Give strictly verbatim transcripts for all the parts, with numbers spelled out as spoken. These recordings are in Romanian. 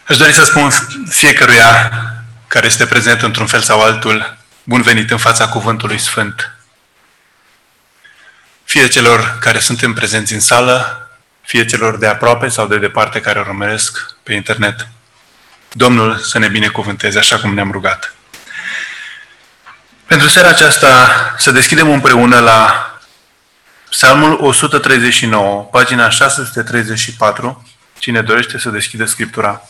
Aș dori să spun fiecăruia care este prezent într-un fel sau altul, bun venit în fața Cuvântului Sfânt. Fie celor care suntem prezenți în sală, fie celor de aproape sau de departe care o urmăresc pe internet. Domnul să ne binecuvânteze așa cum ne-am rugat. Pentru seara aceasta să deschidem împreună la Psalmul o sută treizeci și nouă, pagina șase sute treizeci și patru. Cine dorește să deschidă Scriptura.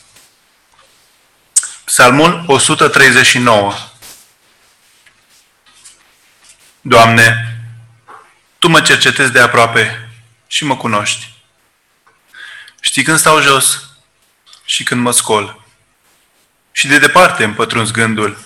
Psalmul o sută treizeci și nouă. Doamne, Tu mă cercetezi de aproape și mă cunoști. Știi când stau jos și când mă scol. Și de departe îmi pătrunzi gândul.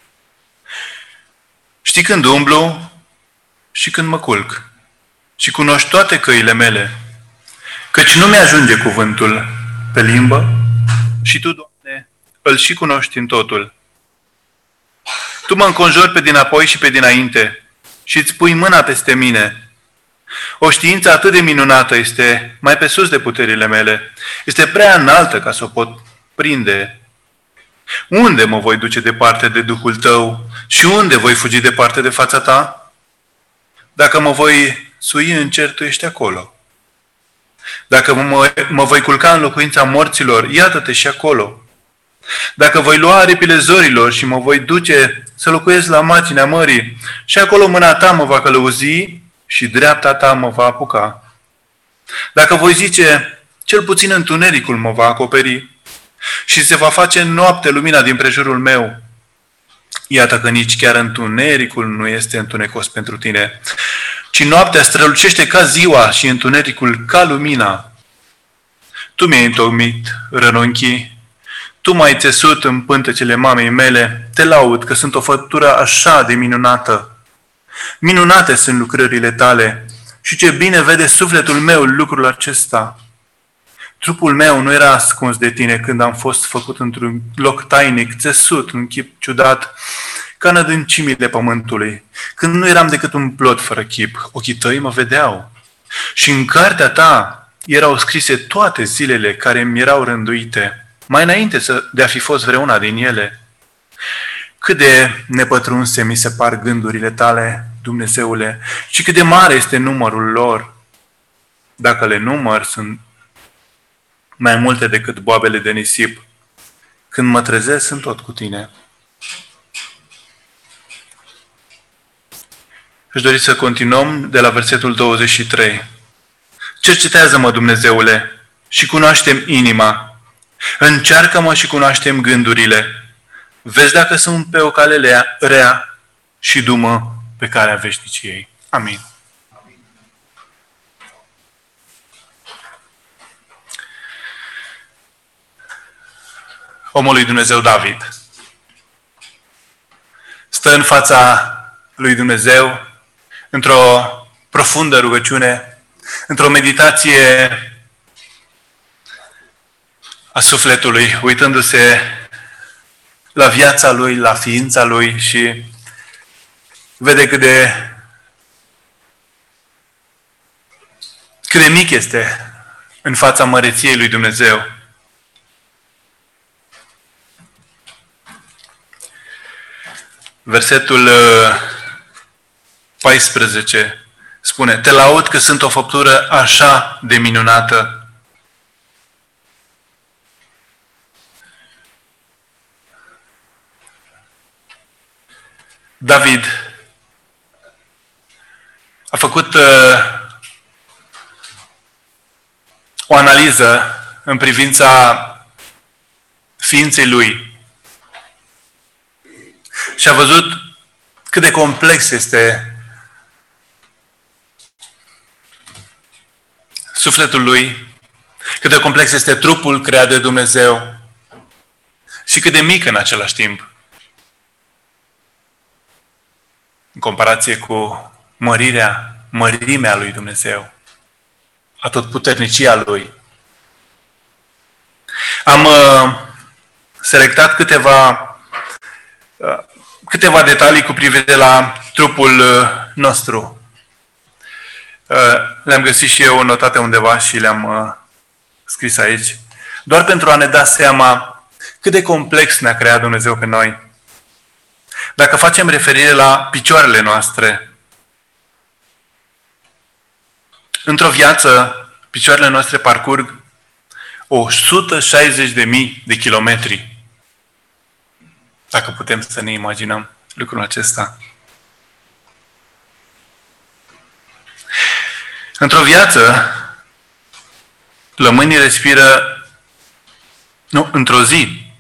Știi când umblu și când mă culc. Și cunoști toate căile mele. Căci nu mi-ajunge cuvântul pe limbă și Tu, Doamne, îl și cunoști în totul. Tu mă înconjori pe dinapoi și pe dinainte și îți pui mâna peste mine. O știință atât de minunată este mai pe sus de puterile mele. Este prea înaltă ca să o pot prinde. Unde mă voi duce departe de Duhul Tău și unde voi fugi departe de fața Ta? Dacă mă voi sui în cer, Tu ești acolo. Dacă mă, mă voi culca în locuința morților, iată-te și acolo. Dacă voi lua aripile zorilor și mă voi duce să locuiesc la marginea mării, și acolo mâna Ta mă va călăuzi și dreapta Ta mă va apuca. Dacă voi zice, cel puțin întunericul mă va acoperi și se va face noapte lumina din prejurul meu, iată că nici chiar întunericul nu este întunecos pentru Tine, ci noaptea strălucește ca ziua și întunericul ca lumina. Tu mi-ai întocmit rănunchii, Tu m-ai țesut în pântecele mamei mele, te laud că sunt o făptură așa de minunată. Minunate sunt lucrările Tale și ce bine vede sufletul meu lucrul acesta. Trupul meu nu era ascuns de Tine când am fost făcut într-un loc tainic, țesut în chip ciudat, ca în adâncimile pământului, când nu eram decât un plot fără chip. Ochii Tăi mă vedeau și în cartea Ta erau scrise toate zilele care mi erau rânduite, mai înainte de a fi fost vreuna din ele. Cât de nepătrunse mi se par gândurile Tale, Dumnezeule, și cât de mare este numărul lor. Dacă le număr, sunt mai multe decât boabele de nisip. Când mă trezesc, sunt tot cu Tine. Aș dori să continuăm de la versetul douăzeci și trei. Cercetează-mă, Dumnezeule, și cunoaște-mi inima. Încearcă-mă și cunoaște-mi gândurile. Vezi dacă sunt pe o cale rea și du-mă pe calea veșniciei. Amin. Omul lui Dumnezeu David stă în fața lui Dumnezeu într-o profundă rugăciune, într-o meditație a sufletului, uitându-se la viața lui, la ființa lui și vede cât de, cât de mic este în fața măreției lui Dumnezeu. Versetul paisprezece spune: Te laud că sunt o făptură așa de minunată. David a făcut uh, o analiză în privința ființei lui și a văzut cât de complex este sufletul lui, cât de complex este trupul creat de Dumnezeu și cât de mic în același timp, în comparație cu mărirea, mărimea lui Dumnezeu, atotputernicia lui. Am uh, selectat câteva, uh, câteva detalii cu privire la trupul uh, nostru. Uh, le-am găsit și eu notate undeva și le-am uh, scris aici. Doar pentru a ne da seama cât de complex ne-a creat Dumnezeu pe noi. Dacă facem referire la picioarele noastre, într-o viață, picioarele noastre parcurg o sută șaizeci de mii de kilometri. Dacă putem să ne imaginăm lucrul acesta. Într-o viață, plămânii respiră, nu, într-o zi,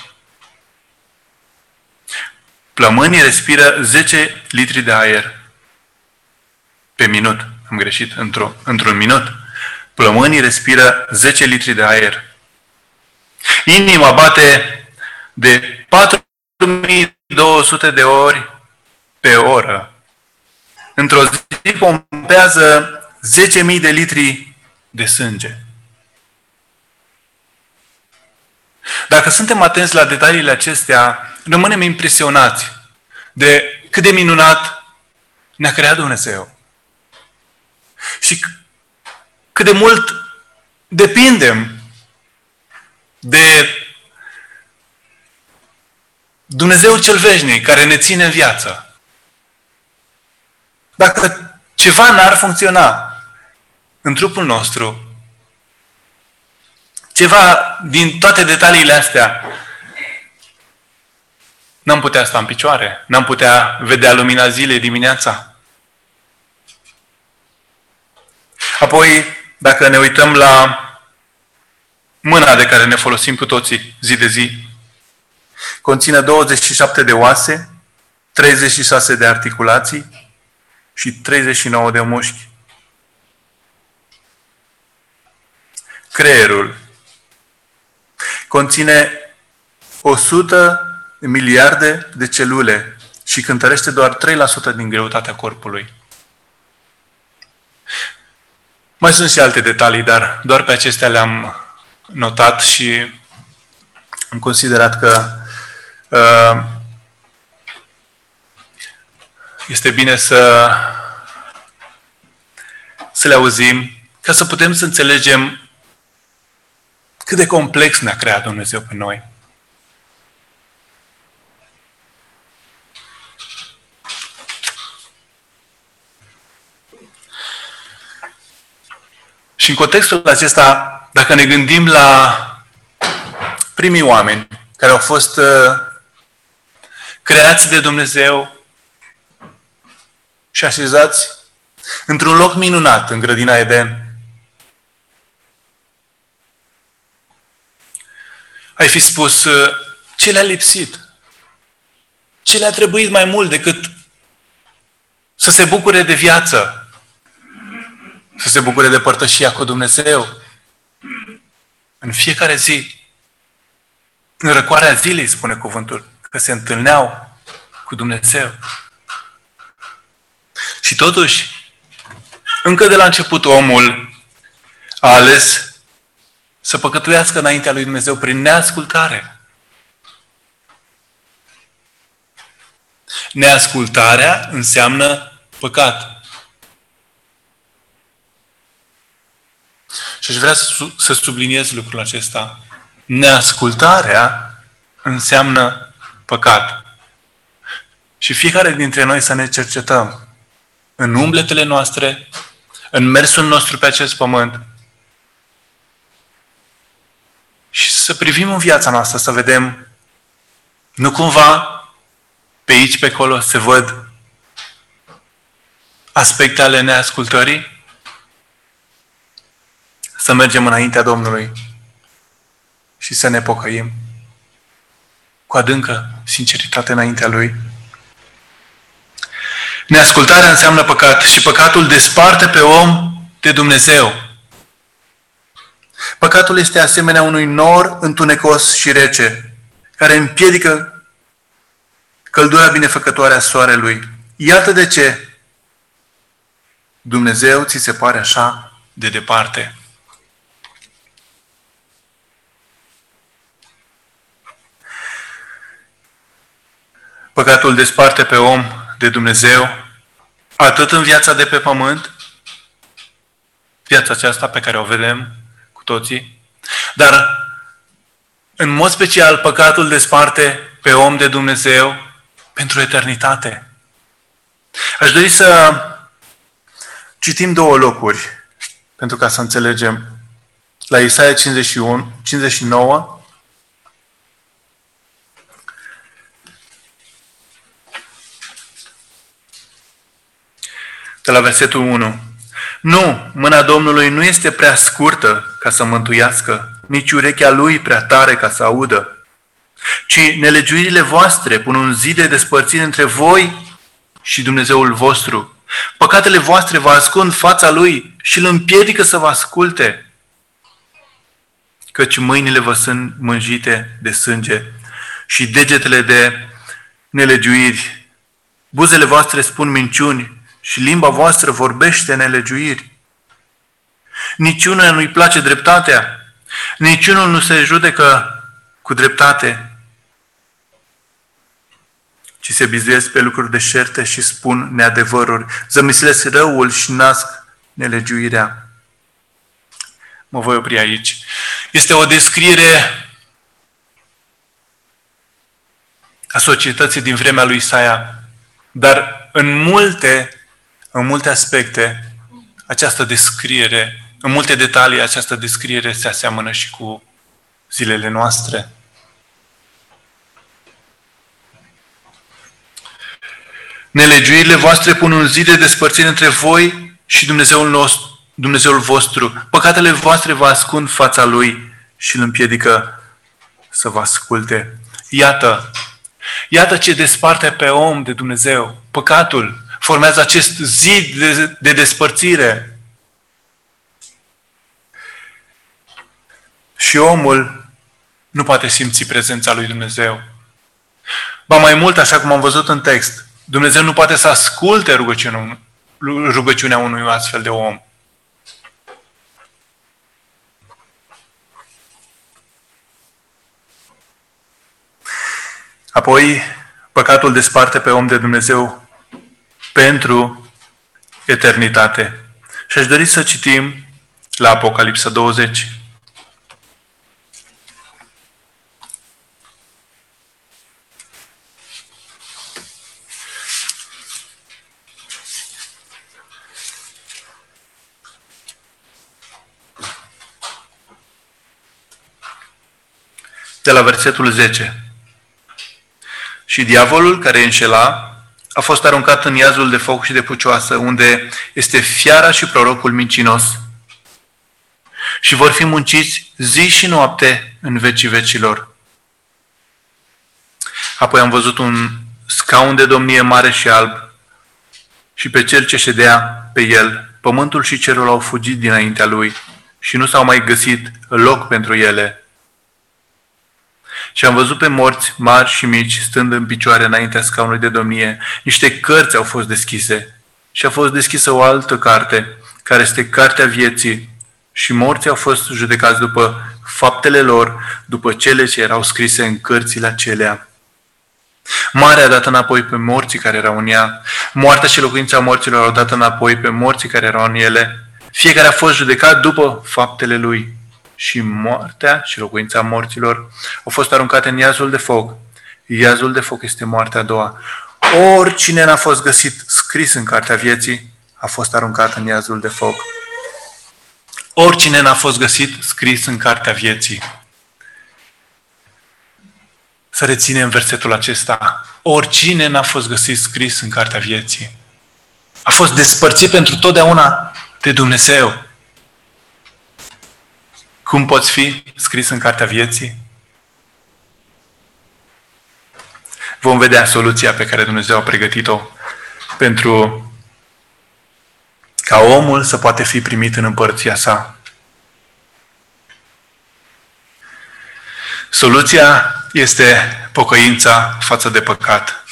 plămânii respiră zece litri de aer pe minut. Am greșit, într-o, într-un minut. Plămânii respiră zece litri de aer. Inima bate de patru mii două sute de ori pe oră. Într-o zi pompează zece mii de litri de sânge. Dacă suntem atenți la detaliile acestea, rămânem impresionați de cât de minunat ne-a creat Dumnezeu. Și cât de mult depindem de Dumnezeu cel veșnic care ne ține în viață. Dacă ceva n-ar funcționa în trupul nostru, ceva din toate detaliile astea, n-am putea sta în picioare, n-am putea vedea lumina zilei dimineața. Apoi, dacă ne uităm la mâna de care ne folosim cu toții zi de zi, conține douăzeci și șapte de oase, treizeci și șase de articulații și treizeci și nouă de mușchi. Creierul conține o sută de miliarde de celule și cântărește doar trei la sută din greutatea corpului. Mai sunt și alte detalii, dar doar pe acestea le-am notat și am considerat că uh, este bine să, să le auzim, ca să putem să înțelegem cât de complex ne-a creat Dumnezeu pe noi. Și în contextul acesta, dacă ne gândim la primii oameni care au fost uh, creați de Dumnezeu și așezați într-un loc minunat, în grădina Eden, ai fi spus, uh, ce le-a lipsit? Ce le-a trebuit mai mult decât să se bucure de viață? Să se bucure de părtășia cu Dumnezeu. În fiecare zi, în răcoarea zilei, spune cuvântul, că se întâlneau cu Dumnezeu. Și totuși, încă de la început, omul a ales să păcătuiască înaintea lui Dumnezeu prin neascultare. Neascultarea înseamnă păcat. Și aș vrea să subliniez lucrul acesta. Neascultarea înseamnă păcat. Și fiecare dintre noi să ne cercetăm în umbletele noastre, în mersul nostru pe acest pământ și să privim în viața noastră, să vedem, nu cumva pe aici, pe acolo se văd aspecte ale neascultării? Să mergem înaintea Domnului și să ne pocăim cu adâncă sinceritate înaintea Lui. Neascultarea înseamnă păcat și păcatul desparte pe om de Dumnezeu. Păcatul este asemenea unui nor întunecos și rece, care împiedică căldura binefăcătoare a soarelui. Iată de ce Dumnezeu ți se pare așa de departe. Păcatul desparte pe om de Dumnezeu, atât în viața de pe pământ, viața aceasta pe care o vedem cu toții, dar În mod special, păcatul desparte pe om de Dumnezeu pentru eternitate. Aș dori să citim două locuri pentru ca să înțelegem. La Isaia cincizeci și unu, cincizeci și nouă, de la versetul unu. Nu, mâna Domnului nu este prea scurtă ca să mântuiască, nici urechea Lui prea tare ca să audă, ci nelegiuirile voastre pun un zid de despărțire între voi și Dumnezeul vostru. Păcatele voastre vă ascund fața Lui și îl împiedică să vă asculte, căci mâinile vă sunt mânjite de sânge și degetele de nelegiuiri. Buzele voastre spun minciuni și limba voastră vorbește nelegiuiri. Niciunul nu-i place dreptatea, niciunul nu se judecă cu dreptate, ci se bizuiesc pe lucruri deșerte și spun neadevăruri, zămislesc răul și nasc nelegiuirea. Mă voi opri aici. Este o descriere a societății din vremea lui Isaia, dar în multe, în multe aspecte, această descriere, în multe detalii, această descriere se aseamănă și cu zilele noastre. Nelegiuirile voastre pun un zid de despărțire între voi și Dumnezeul nostru, Dumnezeul vostru. Păcatele voastre vă ascund fața Lui și îl împiedică să vă asculte. Iată, iată ce desparte pe om de Dumnezeu. Păcatul formează acest zid de, de despărțire. Și omul nu poate simți prezența lui Dumnezeu. Ba mai mult, așa cum am văzut în text, Dumnezeu nu poate să asculte rugăciunea, rugăciunea unui astfel de om. Apoi, păcatul desparte pe om de Dumnezeu pentru eternitate. Și aș dori să citim la Apocalipsa douăzeci. De la versetul zece. Și diavolul care înșela a fost aruncat în iazul de foc și de pucioasă, unde este fiara și prorocul mincinos. Și vor fi munciți zi și noapte în vecii vecilor. Apoi am văzut un scaun de domnie mare și alb și pe cel ce ședea pe el. Pământul și cerul au fugit dinaintea lui și nu s-au mai găsit loc pentru ele. Și am văzut pe morți mari și mici stând în picioare înaintea scaunului de domnie. Niște cărți au fost deschise și a fost deschisă o altă carte, care este cartea vieții. Și morții au fost judecați după faptele lor, după cele ce erau scrise în cărțile acelea. Marea a dat înapoi pe morții care erau în ea. Moartea și locuința morților au dat înapoi pe morții care erau în ele. Fiecare a fost judecat după faptele lui. Și moartea și locuința morților au fost aruncate în iazul de foc. Iazul de foc este moartea a doua. Oricine n-a fost găsit scris în cartea vieții a fost aruncat în iazul de foc. Oricine n-a fost găsit scris în cartea vieții. Să reținem versetul acesta. Oricine n-a fost găsit scris în cartea vieții a fost despărțit pentru totdeauna de Dumnezeu. Cum poți fi scris în cartea vieții? Vom vedea soluția pe care Dumnezeu a pregătit-o pentru ca omul să poate fi primit în împărăția sa. Soluția este pocăința față de păcat.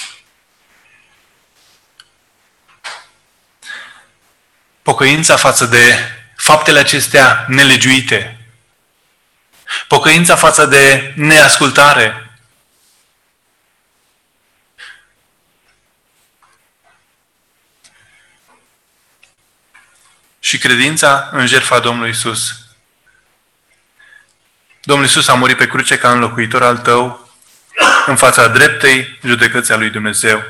Pocăința față de faptele acestea nelegiuite. Pocăința față de neascultare. Și credința în jertfa Domnului Iisus. Domnul Iisus a murit pe cruce ca înlocuitor al tău în fața dreptei judecății a lui Dumnezeu.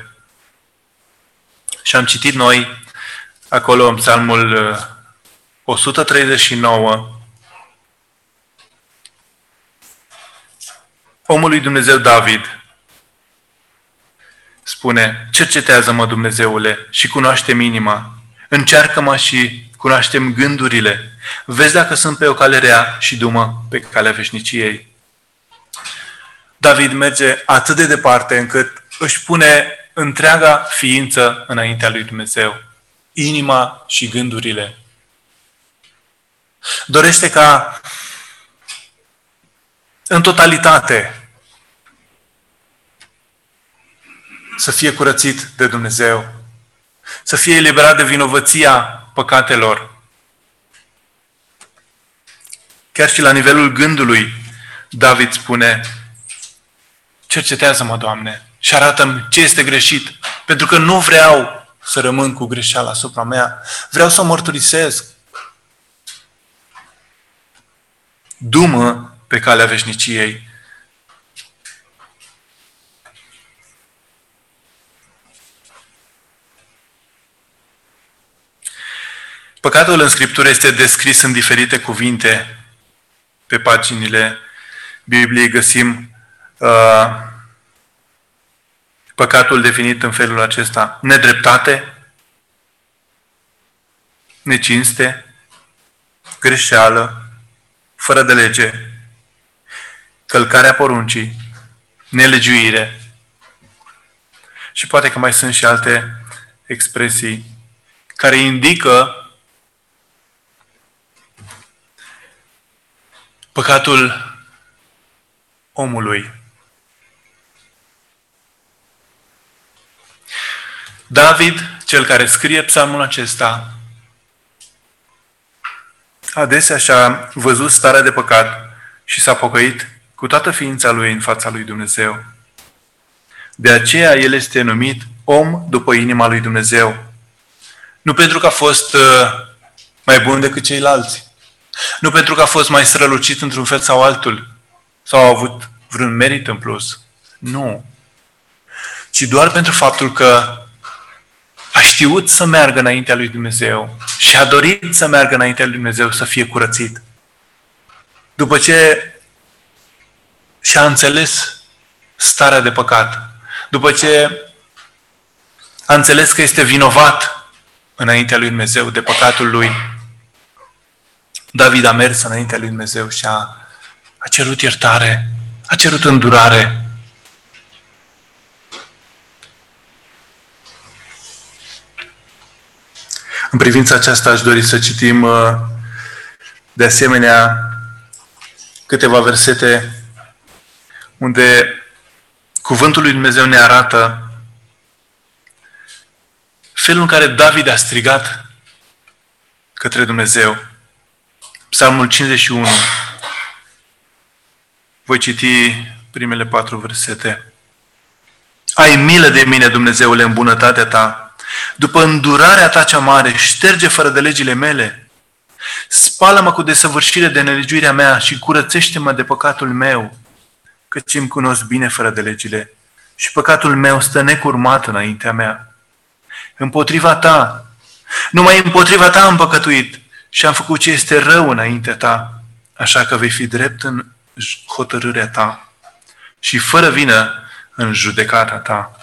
Și am citit noi acolo în Psalmul o sută treizeci și nouă, omul lui Dumnezeu David spune: cercetează-mă, Dumnezeule, și cunoaște-mi inima. Încearcă-mă și cunoaște-mi gândurile. Vezi dacă sunt pe o cale rea și du-mă pe calea veșniciei. David merge atât de departe încât își pune întreaga ființă înaintea lui Dumnezeu. Inima și gândurile. Dorește ca în totalitate să fie curățit de Dumnezeu, să fie eliberat de vinovăția păcatelor. Chiar și la nivelul gândului, David spune: cercetează-mă, Doamne, și arată-mi ce este greșit, pentru că nu vreau să rămân cu greșeala asupra mea. Vreau să o mărturisesc. Du-mă pe calea veșniciei. Păcatul în Scriptură este descris în diferite cuvinte. Pe paginile Bibliei găsim uh, păcatul definit în felul acesta: nedreptate, necinste, greșeală, fără de lege, călcarea poruncii, nelegiuire. Și poate că mai sunt și alte expresii care indică păcatul omului. David, cel care scrie psalmul acesta, adesea și-a văzut starea de păcat și s-a pocăit cu toată ființa lui în fața lui Dumnezeu. De aceea el este numit om după inima lui Dumnezeu. Nu pentru că a fost mai bun decât ceilalți, nu pentru că a fost mai strălucit într-un fel sau altul, sau a avut vreun merit în plus. Nu. Ci doar pentru faptul că a știut să meargă înaintea lui Dumnezeu și a dorit să meargă înaintea lui Dumnezeu, să fie curățit. După ce și-a înțeles starea de păcat, după ce a înțeles că este vinovat înaintea lui Dumnezeu de păcatul lui, David a mers înaintea lui Dumnezeu și a, a cerut iertare, a cerut îndurare. În privința aceasta aș dori să citim de asemenea câteva versete unde cuvântul lui Dumnezeu ne arată felul în care David a strigat către Dumnezeu. Psalmul cincizeci și unu. Voi citi primele patru versete. Ai milă de mine, Dumnezeule, în bunătatea ta. După îndurarea ta cea mare, șterge fără de legile mele. Spală-mă cu desăvârșire de nelegiuirea mea și curățește-mă de păcatul meu, căci îmi cunosc bine fără de legile și păcatul meu stă necurmat înaintea mea. Împotriva ta, numai împotriva ta am păcătuit și am făcut ce este rău înaintea ta, așa că vei fi drept în hotărârea ta și fără vină în judecata ta.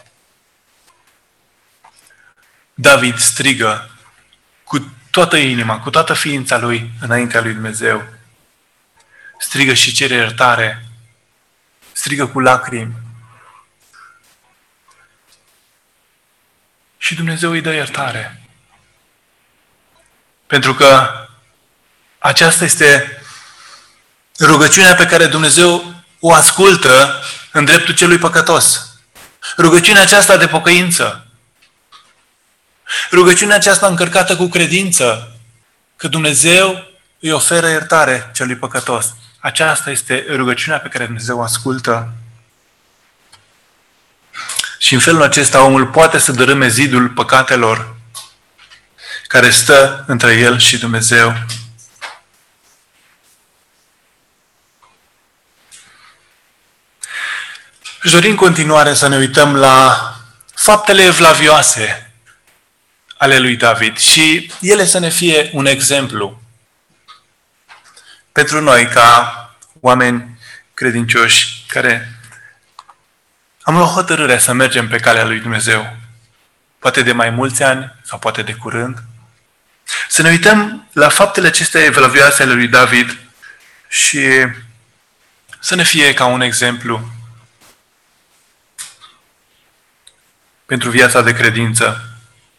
David strigă cu toată inima, cu toată ființa lui înaintea lui Dumnezeu. Strigă și cere iertare. Strigă cu lacrimi. Și Dumnezeu îi dă iertare. Pentru că aceasta este rugăciunea pe care Dumnezeu o ascultă în dreptul celui păcătos. Rugăciunea aceasta de pocăință. Rugăciunea aceasta încărcată cu credință că Dumnezeu îi oferă iertare celui păcătos. Aceasta este rugăciunea pe care Dumnezeu o ascultă. Și în felul acesta omul poate să dărâme zidul păcatelor care stă între el și Dumnezeu. Aș dori în continuare să ne uităm la faptele evlavioase ale lui David și ele să ne fie un exemplu pentru noi ca oameni credincioși care am luat hotărârea să mergem pe calea lui Dumnezeu. Poate de mai mulți ani sau poate de curând. Să ne uităm la faptele acestea evlavioase ale lui David și să ne fie ca un exemplu pentru viața de credință.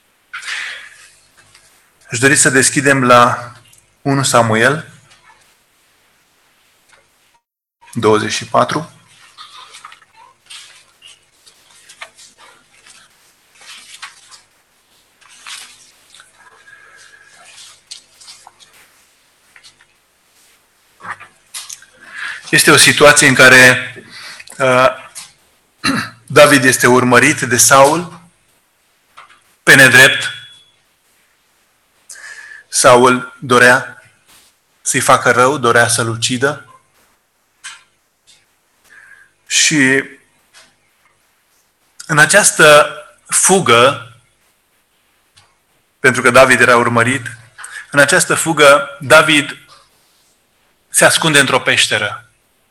Aș dori să deschidem la unu Samuel douăzeci și patru. Este o situație în care uh, David este urmărit de Saul pe nedrept. Saul dorea să-i facă rău, dorea să-l ucidă. Și în această fugă, pentru că David era urmărit, în această fugă David se ascunde într-o peșteră.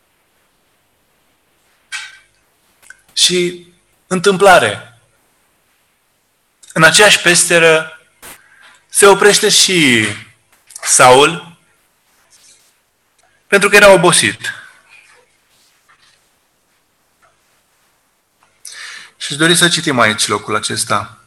Și întâmplare. În aceeași peșteră se oprește și Saul, pentru că era obosit. Și aș dori să citim aici locul acesta.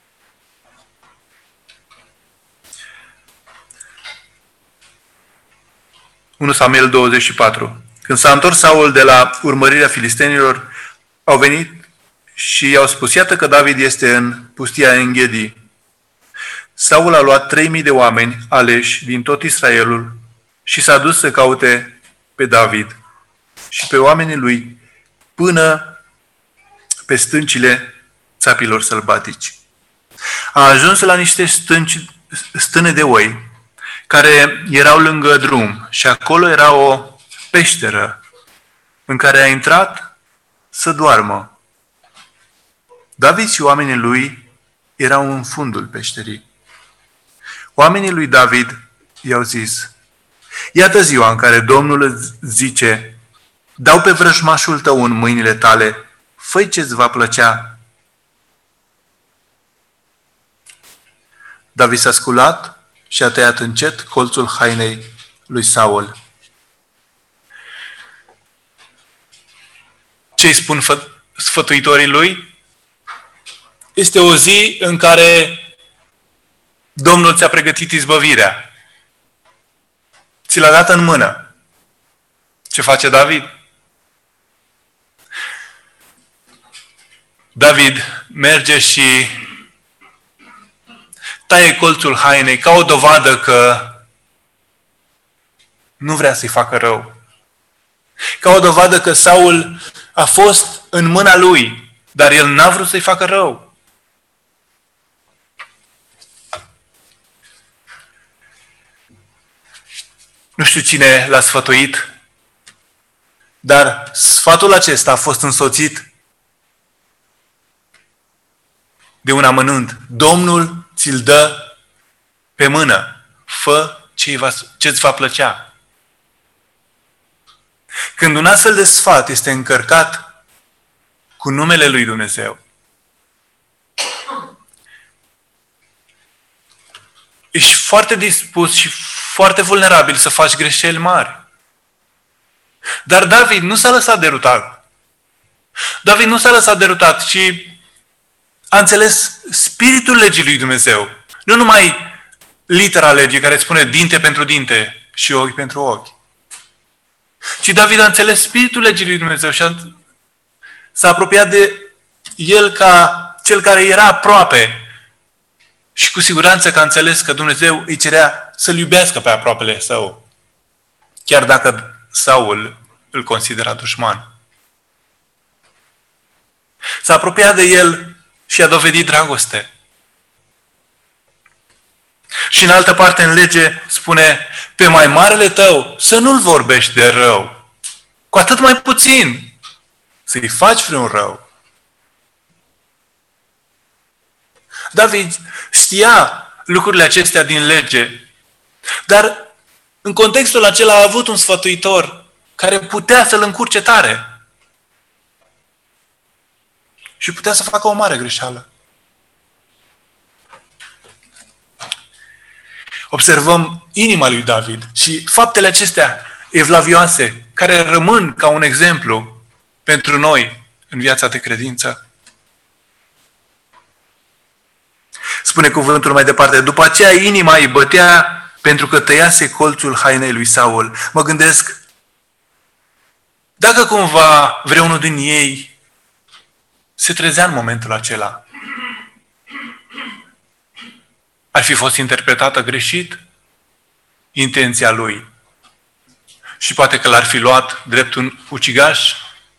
unu Samuel douăzeci și patru. Când s-a întors Saul de la urmărirea filistenilor, au venit și i-au spus: iată că David este în pustia Enghedi. Saul a luat trei mii de oameni aleși din tot Israelul și s-a dus să caute pe David și pe oamenii lui până pe stâncile țapilor sălbatici. A ajuns la niște stânci, stâne de oi care erau lângă drum și acolo era o peșteră în care a intrat să doarmă. David și oamenii lui erau în fundul peșterii. Oamenii lui David i-au zis: iată ziua în care Domnul îți zice: dau pe vrăjmașul tău în mâinile tale, fă-i ce-ți va plăcea. David s-a sculat și a tăiat încet colțul hainei lui Saul. Ce-i spun fă- sfătuitorii lui? Este o zi în care Domnul ți-a pregătit izbăvirea. Ți l-a dat în mână. Ce face David? David merge și taie colțul hainei ca o dovadă că nu vrea să-i facă rău. Ca o dovadă că Saul a fost în mâna lui, dar el n-a vrut să-i facă rău. Nu știu cine l-a sfătuit, dar sfatul acesta a fost însoțit de un amănunt. Domnul ți-l dă pe mână. Fă ce-ți va plăcea. Când un astfel de sfat este încărcat cu numele lui Dumnezeu, ești foarte dispus și foarte vulnerabil să faci greșeli mari. Dar David nu s-a lăsat derutat. David nu s-a lăsat derutat, ci a înțeles spiritul legii lui Dumnezeu. Nu numai litera legii care spune dinte pentru dinte și ochi pentru ochi. Ci David a înțeles spiritul legii lui Dumnezeu și a, s-a apropiat de el ca cel care era aproape. Și cu siguranță că a înțeles că Dumnezeu îi cerea să-l iubească pe aproapele său, chiar dacă Saul îl considera dușman. S-a apropiat de el și a dovedit dragoste. Și în altă parte în lege spune: pe mai marele tău să nu-l vorbești de rău, cu atât mai puțin să-i faci vreun rău. David știa lucrurile acestea din lege, dar în contextul acela a avut un sfătuitor care putea să-l încurce tare și putea să facă o mare greșeală. Observăm inima lui David și faptele acestea evlavioase, care rămân ca un exemplu pentru noi în viața de credință. Spune cuvântul mai departe, după aceea inima îi bătea pentru că tăiase colțul hainei lui Saul. Mă gândesc, dacă cumva vreunul din ei se trezea în momentul acela, ar fi fost interpretată greșit intenția lui și poate că l-ar fi luat drept un ucigaș.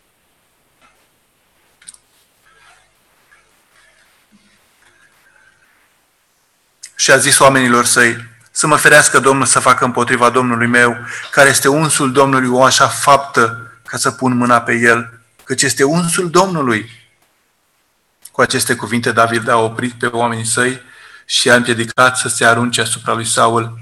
Și a zis oamenilor săi, să mă ferească Domnul să facă împotriva Domnului meu, care este unsul Domnului, o așa faptă ca să pun mâna pe el, căci este unsul Domnului. Cu aceste cuvinte David a oprit pe oamenii săi și a împiedicat să se arunce asupra lui Saul.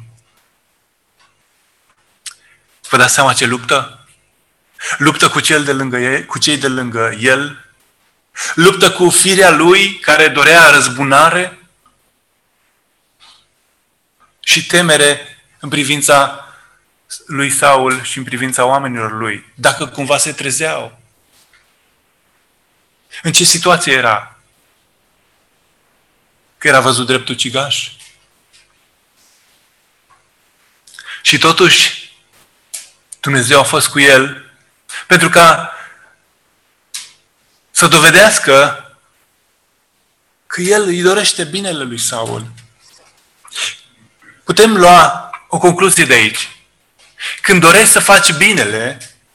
Vă dați seama ce luptă? Luptă cu, cel de lângă el, cu cei de lângă el, luptă cu firea lui care dorea răzbunare și temere în privința lui Saul și în privința oamenilor lui. Dacă cumva se trezeau. În ce situație era? Că era văzut drept ucigaș? Și totuși, Dumnezeu a fost cu el pentru ca să dovedească că el îi dorește binele lui Saul. Putem lua o concluzie de aici. Când dorești să faci binele,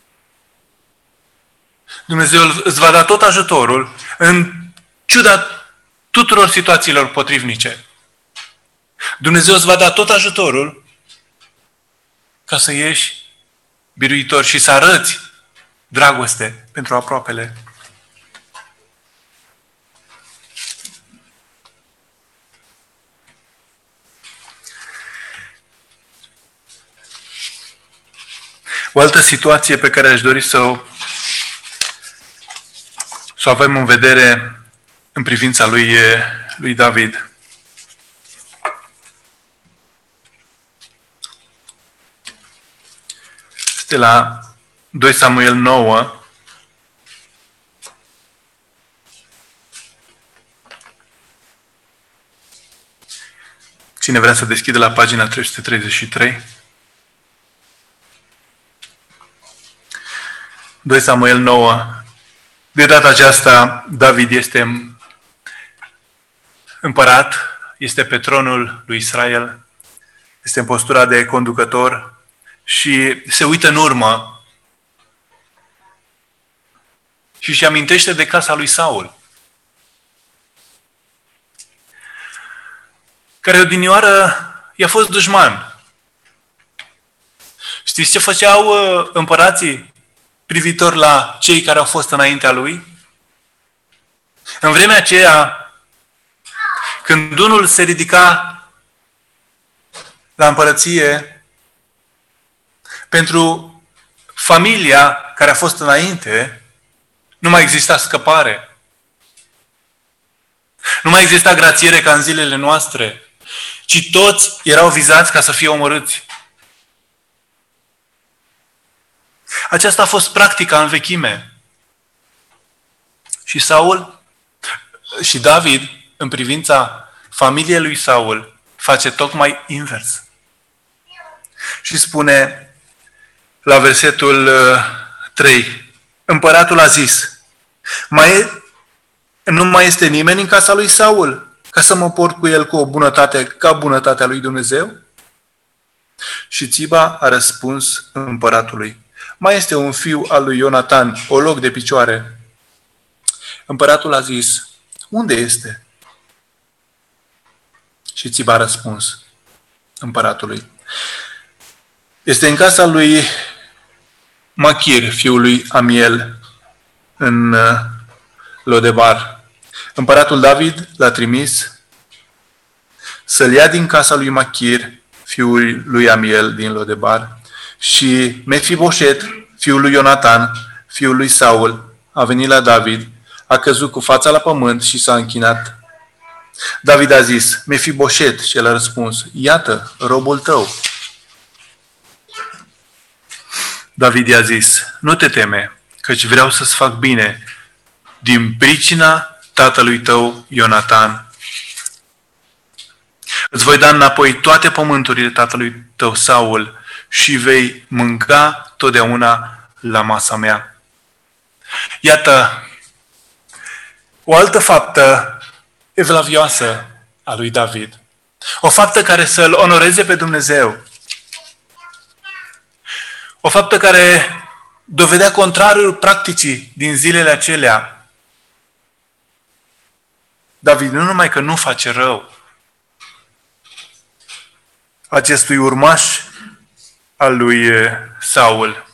Dumnezeu îți va da tot ajutorul în ciuda tuturor situațiilor potrivnice. Dumnezeu îți va da tot ajutorul ca să ieși biruitor și să arăți dragoste pentru aproapele. O altă situație pe care aș dori să o, să o avem în vedere în privința lui, lui David. Este la doi Samuel nouă. Cine vrea să deschide la pagina trei sute treizeci și trei. doi Samuel nouă. De data aceasta, David este împărat, este pe tronul lui Israel, este în postura de conducător și se uită în urmă și își amintește de casa lui Saul, care odinioară i-a fost dușman. Știți ce făceau împărații privitor la cei care au fost înaintea lui? În vremea aceea, când unul se ridica la împărăție, pentru familia care a fost înainte, nu mai exista scăpare. Nu mai exista grațiere ca în zilele noastre, ci toți erau vizați ca să fie omorâți. Aceasta a fost practica în vechime. Și Saul și David, în privința familiei lui Saul, face tocmai invers. Și spune la versetul trei, împăratul a zis, mai, nu mai este nimeni în casa lui Saul ca să mă port cu el cu o bunătate ca bunătatea lui Dumnezeu? Și Țiba a răspuns împăratului, mai este un fiu al lui Ionatan, o loc de picioare. Împăratul a zis, unde este? Și Țiba a răspuns împăratului, este în casa lui Machir, fiul lui Amiel, în Lodebar. Împăratul David l-a trimis să-l ia din casa lui Machir, fiul lui Amiel din Lodebar, și Mefiboset, fiul lui Ionatan, fiul lui Saul, a venit la David, a căzut cu fața la pământ și s-a închinat. David a zis: Mefiboset, și el a răspuns: iată, robul tău. David i-a zis: nu te teme, căci vreau să-ți fac bine din pricina tatălui tău Ionatan. Îți voi da înapoi toate pământurile tatălui tău Saul și vei mânca totdeauna la masa mea. Iată o altă faptă evlavioasă a lui David. O faptă care să-L onoreze pe Dumnezeu. O faptă care dovedea contrariul practicii din zilele acelea. David nu numai că nu face rău acestui urmaș al lui Saul,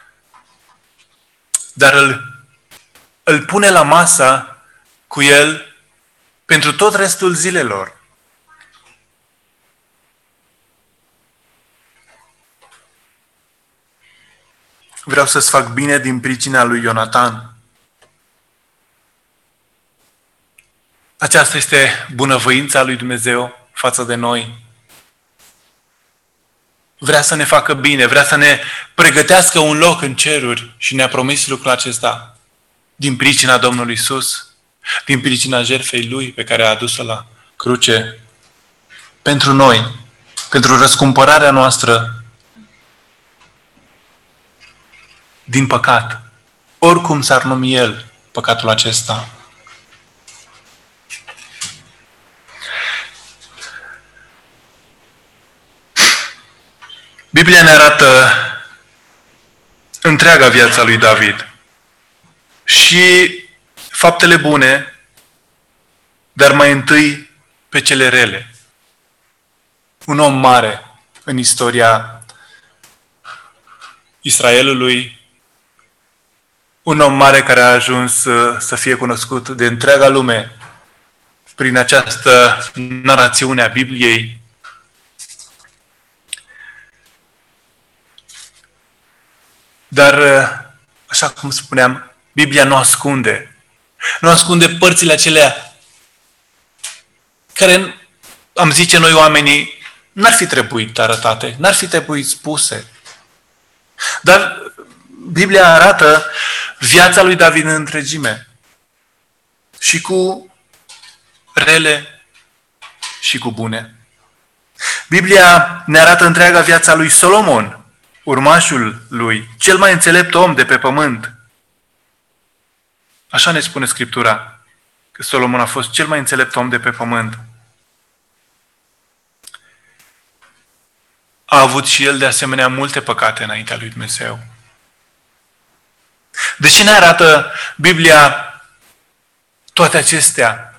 dar îl, îl pune la masă cu el pentru tot restul zilelor. Vreau să-ți fac bine din pricina lui Ionatan. Aceasta este bunăvoința lui Dumnezeu față de noi. Vrea să ne facă bine, vrea să ne pregătească un loc în ceruri și ne-a promis lucrul acesta din pricina Domnului Iisus, din pricina jertfei Lui pe care a adus-o la cruce pentru noi, pentru răscumpărarea noastră din păcat. Oricum s-ar numi El păcatul acesta. Biblia ne arată întreaga viața lui David și faptele bune, dar mai întâi pe cele rele. Un om mare în istoria Israelului, un om mare care a ajuns să fie cunoscut de întreaga lume prin această narațiune a Bibliei. Dar, așa cum spuneam, Biblia nu ascunde. Nu ascunde părțile acelea care, am zice noi oamenii, n-ar fi trebuit arătate, n-ar fi trebuit spuse. Dar Biblia arată viața lui David în întregime. Și cu rele și cu bune. Biblia ne arată întreaga viața lui Solomon, urmașul lui, cel mai înțelept om de pe pământ. Așa ne spune Scriptura, că Solomon a fost cel mai înțelept om de pe pământ. A avut și el de asemenea multe păcate înaintea lui Dumnezeu. De ce ne arată Biblia toate acestea?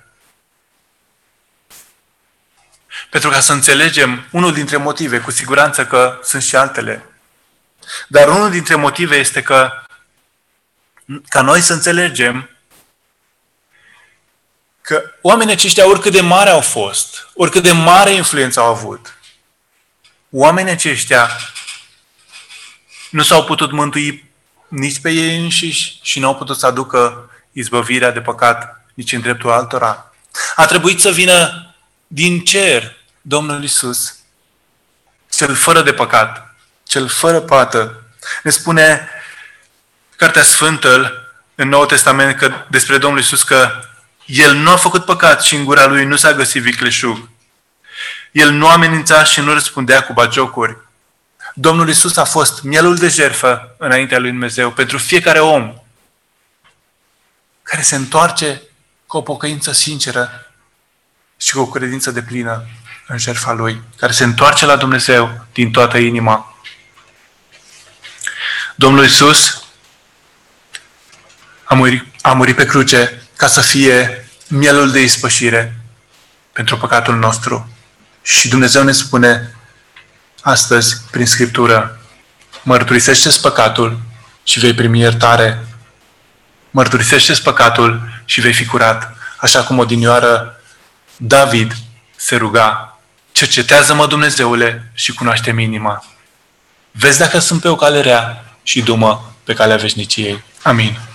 Pentru ca să înțelegem unul dintre motive, cu siguranță că sunt și altele, dar unul dintre motive este că ca noi să înțelegem că oamenii aceștia, oricât de mari au fost, oricât de mare influență au avut, oamenii aceștia nu s-au putut mântui nici pe ei înșiși și nu au putut să aducă izbăvirea de păcat nici în dreptul altora. A trebuit să vină din cer Domnul Iisus, cel fără de păcat, cel fără pată. Ne spune Cartea Sfântă în Noul Testament că, despre Domnul Iisus că El nu a făcut păcat și în gura Lui nu s-a găsit vicleșug. El nu amenința și nu răspundea cu bagiocuri. Domnul Iisus a fost mielul de jertfă înaintea lui Dumnezeu pentru fiecare om care se întoarce cu o pocăință sinceră și cu o credință deplină în jertfa Lui, care se întoarce la Dumnezeu din toată inima. Domnul Iisus a murit, a murit pe cruce ca să fie mielul de ispășire pentru păcatul nostru. Și Dumnezeu ne spune astăzi, prin Scriptură, mărturisește-ți păcatul și vei primi iertare. mărturisește-ți păcatul și vei fi curat. Așa cum odinioară David se ruga, cercetează-mă, Dumnezeule, și cunoaște-mi inima. Vezi dacă sunt pe o cale rea și du-mă pe calea veșniciei. Amin.